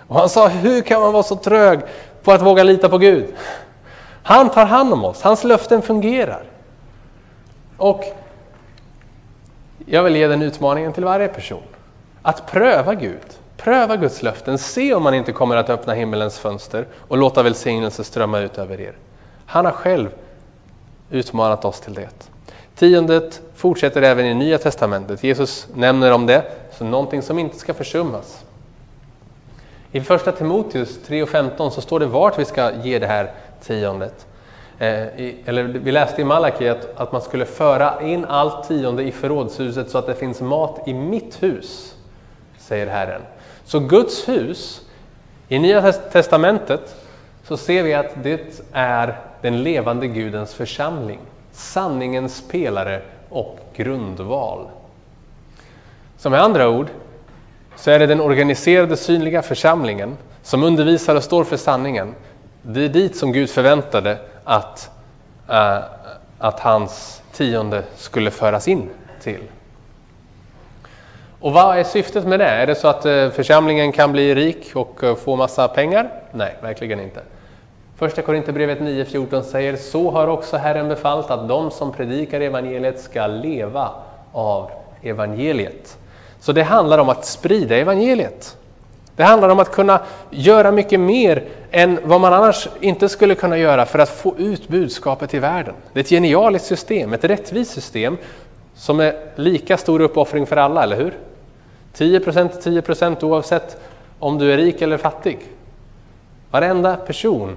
Och han sa, hur kan man vara så trög på att våga lita på Gud? Han tar hand om oss, hans löften fungerar. Och jag vill ge den utmaningen till varje person. Att pröva Gud, pröva Guds löften, se om man inte kommer att öppna himmelens fönster och låta välsignelse strömma ut över er. Han har själv utmanat oss till det. Tiondet fortsätter även i Nya testamentet. Jesus nämner om det som någonting som inte ska försummas. I första Timoteus 3:15 så står det vart vi ska ge det här tiondet. Vi läste i Malaki att man skulle föra in allt tionde i förrådshuset så att det finns mat i mitt hus, säger Herren. Så Guds hus, i Nya testamentet så ser vi att det är den levande Gudens församling, sanningens pelare och grundval. Så med andra ord så är det den organiserade synliga församlingen som undervisar och står för sanningen. Det är dit som Gud förväntade att hans tionde skulle föras in till. Och vad är syftet med det? Är det så att församlingen kan bli rik och få massa pengar? Nej, verkligen inte. Första Korinthierbrevet 9:14 säger, så har också Herren befallt att de som predikar evangeliet ska leva av evangeliet. Så det handlar om att sprida evangeliet. Det handlar om att kunna göra mycket mer än vad man annars inte skulle kunna göra för att få ut budskapet i världen. Det är ett genialiskt system, ett rättvist system som är lika stor uppoffring för alla, eller hur? 10% oavsett om du är rik eller fattig. Varenda person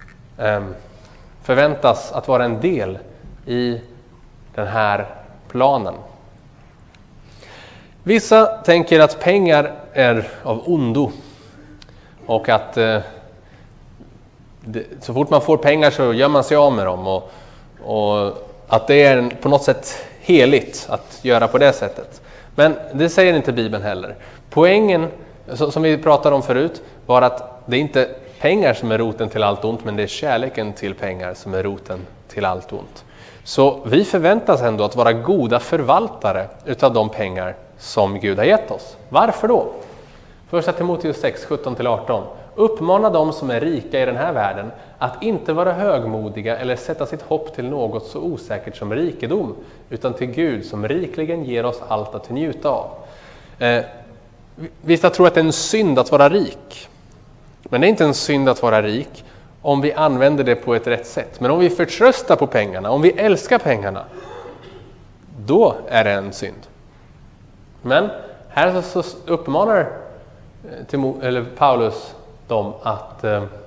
förväntas att vara en del i den här planen. Vissa tänker att pengar är av ondo och att så fort man får pengar så gör man sig av med dem och att det är på något sätt heligt att göra på det sättet. Men det säger inte Bibeln heller. Poängen, som vi pratade om förut, var att det är inte pengar som är roten till allt ont, men det är kärleken till pengar som är roten till allt ont. Så vi förväntas ändå att vara goda förvaltare utav de pengar som Gud har gett oss. Varför då? Första Timoteus 6:17-18. Uppmana dem som är rika i den här världen att inte vara högmodiga eller sätta sitt hopp till något så osäkert som rikedom, utan till Gud som rikligen ger oss allt att njuta av. Vissa tror att det är en synd att vara rik. Men det är inte en synd att vara rik om vi använder det på ett rätt sätt. Men om vi förtröstar på pengarna, om vi älskar pengarna, då är det en synd. Men här så uppmanar Paulus dem att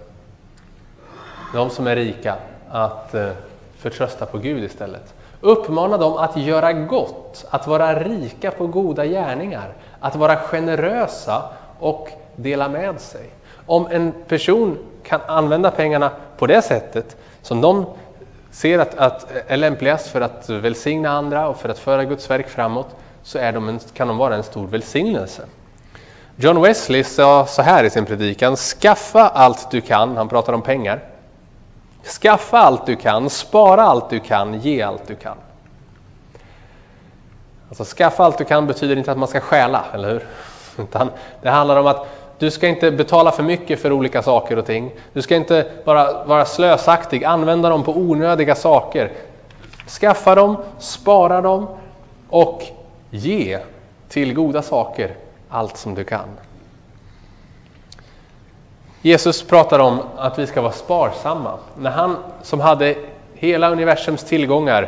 de som är rika att förtrösta på Gud istället. Uppmana dem att göra gott, att vara rika på goda gärningar, att vara generösa och dela med sig. Om en person kan använda pengarna på det sättet som de ser att är lämpligast för att välsigna andra och för att föra Guds verk framåt, så kan de vara en stor välsignelse. John Wesley sa så här i sin predikan: skaffa allt du kan, han pratar om pengar. Skaffa allt du kan, spara allt du kan, ge allt du kan. Alltså skaffa allt du kan betyder inte att man ska stjäla, eller hur? Utan det handlar om att du ska inte betala för mycket för olika saker och ting. Du ska inte vara slösaktig, använda dem på onödiga saker. Skaffa dem, spara dem och ge till goda saker allt som du kan. Jesus pratar om att vi ska vara sparsamma. När han som hade hela universums tillgångar,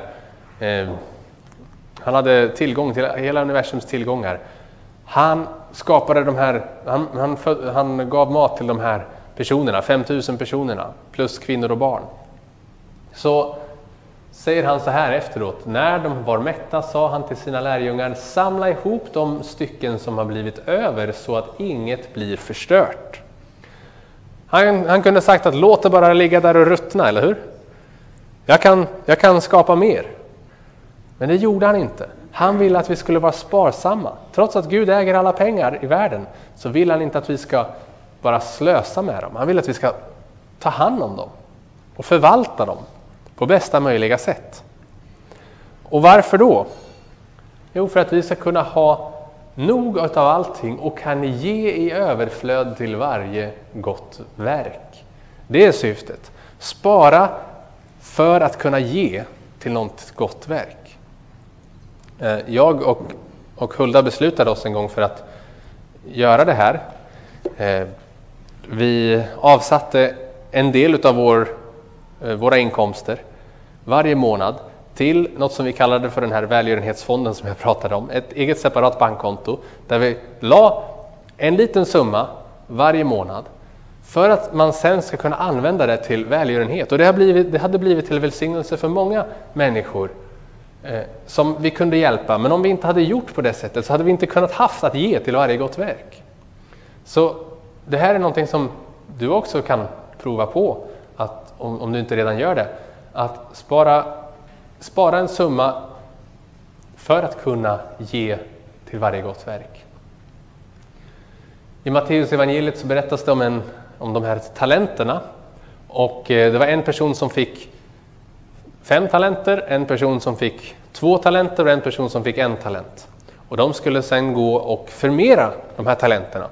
han skapade de här, han gav mat till de här personerna, 5000 personerna plus kvinnor och barn. Så säger han så här efteråt: när de var mätta sa han till sina lärjungar: samla ihop de stycken som har blivit över så att inget blir förstört. Han kunde sagt att låt det bara ligga där och ruttna, eller hur? Jag kan skapa mer. Men det gjorde han inte. Han ville att vi skulle vara sparsamma. Trots att Gud äger alla pengar i världen så vill han inte att vi ska bara slösa med dem. Han vill att vi ska ta hand om dem och förvalta dem på bästa möjliga sätt. Och varför då? Jo, för att vi ska kunna ha nog av allting och kan ge i överflöd till varje gott verk. Det är syftet. Spara för att kunna ge till något gott verk. Jag och Hulda beslutade oss en gång för att göra det här. Vi avsatte en del av våra inkomster varje månad till något som vi kallade för den här välgörenhetsfonden som jag pratade om. Ett eget separat bankkonto där vi la en liten summa varje månad för att man sen ska kunna använda det till välgörenhet. Och det hade blivit till välsignelse för många människor som vi kunde hjälpa. Men om vi inte hade gjort på det sättet så hade vi inte kunnat haft att ge till varje gott verk. Så det här är någonting som du också kan prova på, att om du inte redan gör det. Att spara en summa för att kunna ge till varje gott verk. I Matteus evangeliet så berättas det om de här talenterna. Och det var en person som fick 5 talenter, en person som fick 2 talenter och en person som fick 1 talent. Och de skulle sen gå och förmera de här talenterna.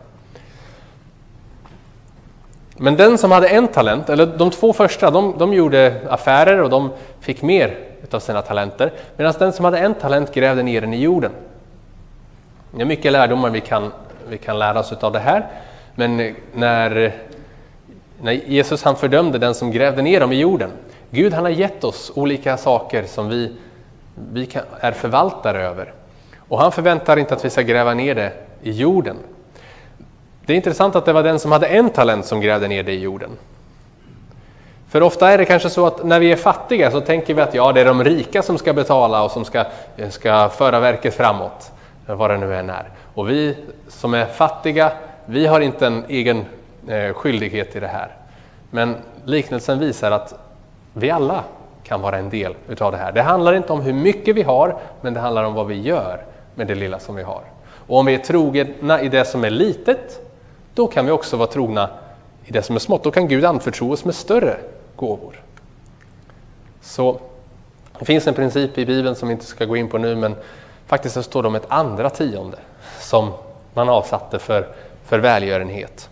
Men den som hade 1 talent, eller de 2 första, de gjorde affärer och de fick mer av sina talenter. Medan den som hade 1 talent grävde ner den i jorden. Det är mycket lärdomar vi kan lära oss av det här. Men när Jesus han fördömde den som grävde ner dem i jorden. Gud han har gett oss olika saker som vi är förvaltare över. Och han förväntar inte att vi ska gräva ner det i jorden. Det är intressant att det var den som hade 1 talent som grävde ner det i jorden. För ofta är det kanske så att när vi är fattiga så tänker vi att det är de rika som ska betala och som ska föra verket framåt. Vad det nu än är. Och vi som är fattiga, vi har inte en egen skyldighet i det här. Men liknelsen visar att vi alla kan vara en del utav det här. Det handlar inte om hur mycket vi har, men det handlar om vad vi gör med det lilla som vi har. Och om vi är trogna i det som är litet, då kan vi också vara trogna i det som är smått. Då kan Gud anförtro oss med större gåvor. Så det finns en princip i Bibeln som vi inte ska gå in på nu, men faktiskt så står det om ett andra tionde som man avsatte för välgörenhet.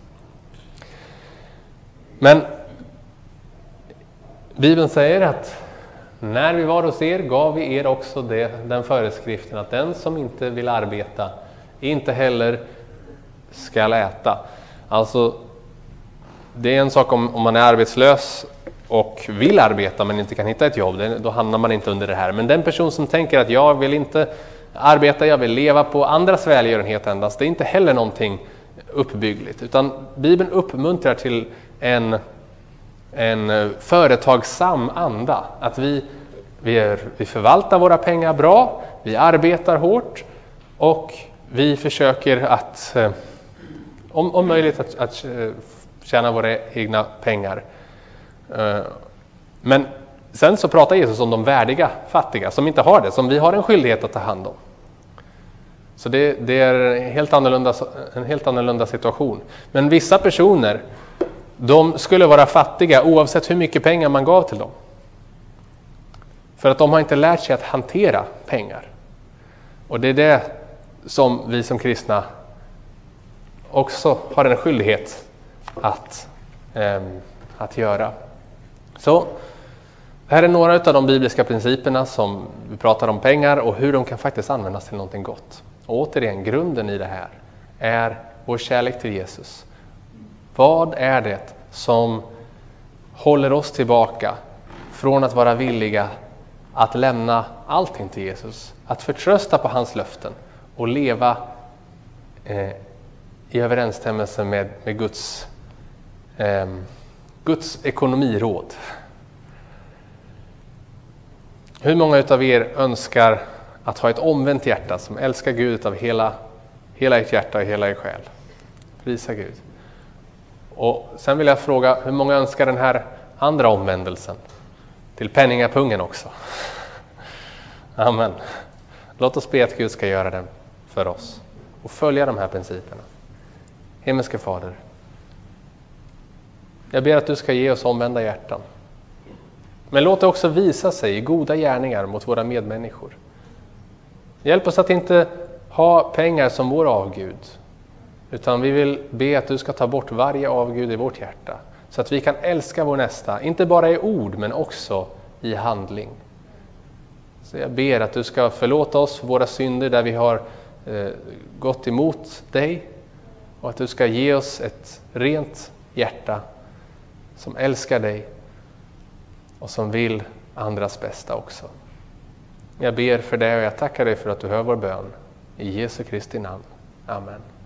Men Bibeln säger att när vi var hos er gav vi er också den föreskriften att den som inte vill arbeta inte heller ska äta. Alltså det är en sak om man är arbetslös och vill arbeta men inte kan hitta ett jobb, då hamnar man inte under det här. Men den person som tänker att jag vill inte arbeta, jag vill leva på andras välgörenhet endast, det är inte heller någonting uppbyggligt. Utan Bibeln uppmuntrar till en företagsam anda. Att vi förvaltar våra pengar bra, vi arbetar hårt och vi försöker att om möjligt att tjäna våra egna pengar. Men sen så pratar Jesus om de värdiga fattiga som inte har det, som vi har en skyldighet att ta hand om. Så det är en helt annorlunda situation. Men vissa personer, de skulle vara fattiga oavsett hur mycket pengar man gav till dem. För att de har inte lärt sig att hantera pengar. Och det är det som vi som kristna också har en skyldighet att göra. Så det här är några av de bibliska principerna som vi pratar om pengar och hur de kan faktiskt användas till någonting gott. Och återigen, grunden i det här är vår kärlek till Jesus. Vad är det som håller oss tillbaka från att vara villiga att lämna allting till Jesus? Att förtrösta på hans löften och leva i överensstämmelse med Guds ekonomiråd. Hur många utav er önskar att ha ett omvänt hjärta som älskar Gud av hela ert hjärta och hela er själ? Prisa Gud. Och sen vill jag fråga, hur många önskar den här andra omvändelsen? Till penningapungen också. Amen. Låt oss be att Gud ska göra den för oss och följa de här principerna. Himmelske Fader, jag ber att du ska ge oss omvända hjärtan. Men låt det också visa sig i goda gärningar mot våra medmänniskor. Hjälp oss att inte ha pengar som vår avgud. Utan vi vill be att du ska ta bort varje avgud i vårt hjärta. Så att vi kan älska vår nästa, inte bara i ord men också i handling. Så jag ber att du ska förlåta oss för våra synder där vi har gått emot dig. Och att du ska ge oss ett rent hjärta som älskar dig och som vill andras bästa också. Jag ber för det och jag tackar dig för att du hör vår bön. I Jesu Kristi namn. Amen.